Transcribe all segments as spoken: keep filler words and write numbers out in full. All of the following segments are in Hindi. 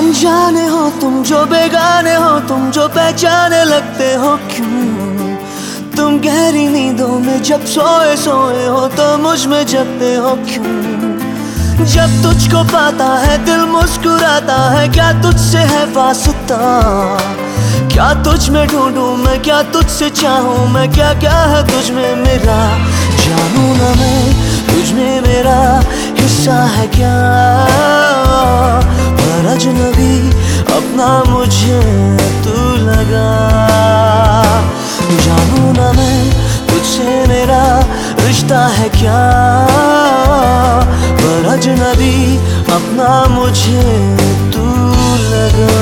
अनजाने हो तुम जो बेगाने हो, तुम जो पहचाने लगते हो क्यों? तुम गहरी नींदों में जब सोए सोए हो तो मुझ में जगते हो क्यों? जब तुझको पाता है दिल मुस्कुराता है, क्या तुझसे है वास्ता? क्या तुझ में ढूंढूं मैं, क्या तुझसे चाहूं मैं, क्या क्या है तुझ में मेरा? जानूं ना मैं तुझ में मेरा हिस्सा है क्या? पर अजनबी अपना मुझे तू लगा। जानूं ना मैं तुझसे मेरा रिश्ता है क्या? पर अजनबी अपना मुझे तू लगा।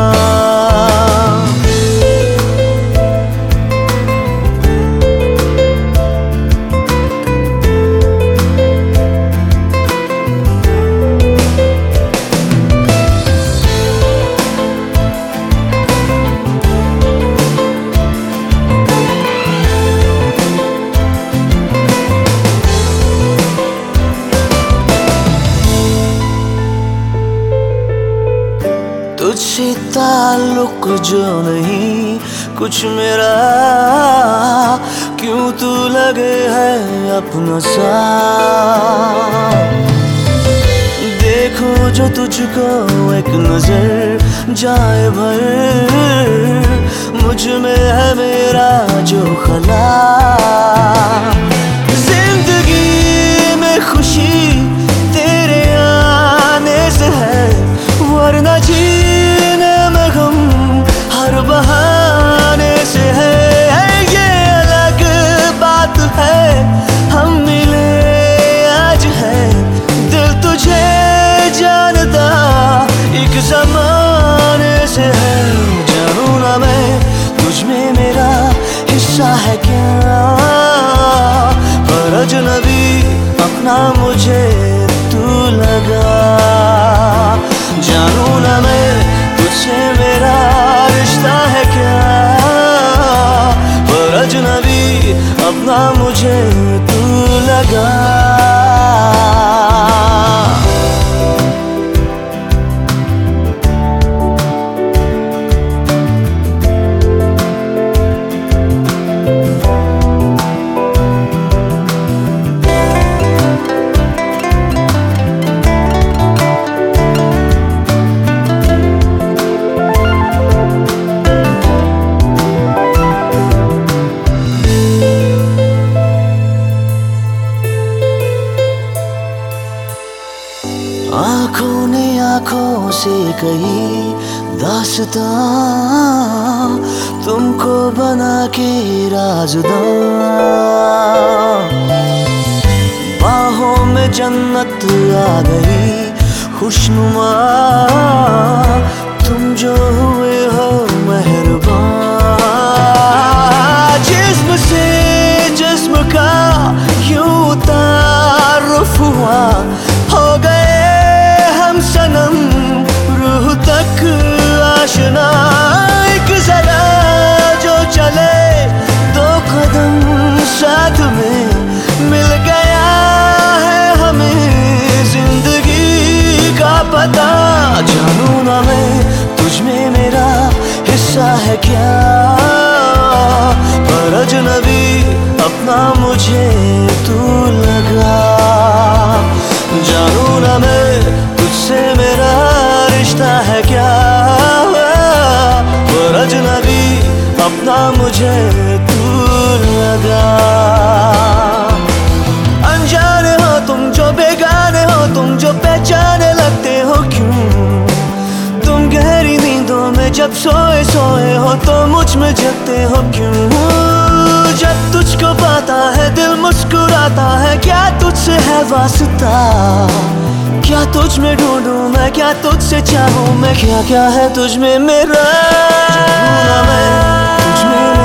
तुझसे ताल्लुक जो नहीं कुछ मेरा, क्यों तू लगे है अपना सा? देखो जो तुझको एक नजर जाए भर, मुझ में है मेरा जो खला। जिंदगी में खुशी तेरे आने से है, वरना जी बहाने से है। ये अलग बात है हम मिले आज है, दिल तुझे जानता एक जमाने से है। जानूं ना मैं तुझ में मेरा हिस्सा है क्या? पर अजनबी अपना मुझे तू लगा। जानूं ना मैं तुझसे मेरा रिश्ता है क्या? पर अजनबी अपना मुझे तू लगा। आँखों ने आँखों से कही दास्तां, तुमको बना के राज़दां। बाहों में जन्नत आ गई खुशनुमा, तुम जो हुए हो मेहरबान। जिस्म से जिस्म का यूं तारुफ हुआ, हो गए हम सनम रूह तक आशना। एक जरा जो चले दो कदम साथ में, मिल गया है हमें जिंदगी का पता। जानूं ना मैं तुझ में मेरा हिस्सा है क्या? पर अजनबी अपना मुझे तू लगा। जानूं ना मैं तुझसे मेरा रिश्ता है क्या? पर अजनबी अपना मुझे तू लगा। अनजाने हो तुम जो बेगाने हो, तुम जो पहचाने लगते हो क्यों? तुम गहरी नींदों में जब सोए सोए हो तो मुझ में जगते हो क्यों? जब तुझको पाता है दिल मुस्कुराता है, क्या तुझसे है वास्ता? क्या तुझ में ढूंढूं मैं, क्या तुझसे चाहूं मैं, क्या क्या है तुझ में मेरा? जानूं ना मैं तुझ में